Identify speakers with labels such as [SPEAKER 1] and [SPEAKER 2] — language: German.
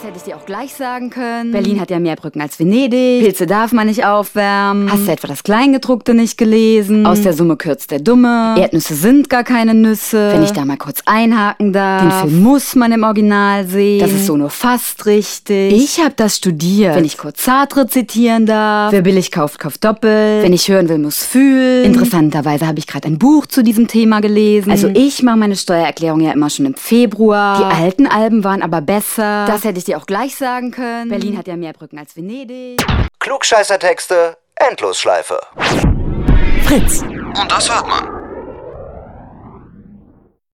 [SPEAKER 1] hätte ich dir auch gleich sagen können. Berlin hat ja mehr Brücken als Venedig. Pilze darf man nicht aufwärmen. Hast du etwa das Kleingedruckte nicht gelesen? Aus der Summe kürzt der Dumme. Erdnüsse sind gar keine Nüsse. Wenn ich da mal kurz einhaken darf. Den Film muss man im Original sehen. Das ist so nur fast richtig. Ich hab das studiert. Wenn ich kurz Sartre zitieren darf. Wer billig kauft, kauft doppelt. Wenn ich hören will, muss fühlen. Interessanterweise habe ich gerade ein Buch zu diesem Thema gelesen. Also ich mache meine Steuererklärung ja immer schon im Februar. Die alten Alben waren aber besser. Das hätte ich dir auch gleich sagen können. Berlin hat ja mehr Brücken als Venedig.
[SPEAKER 2] Klugscheißertexte, Endlosschleife.
[SPEAKER 1] Fritz.
[SPEAKER 2] Und das hört man.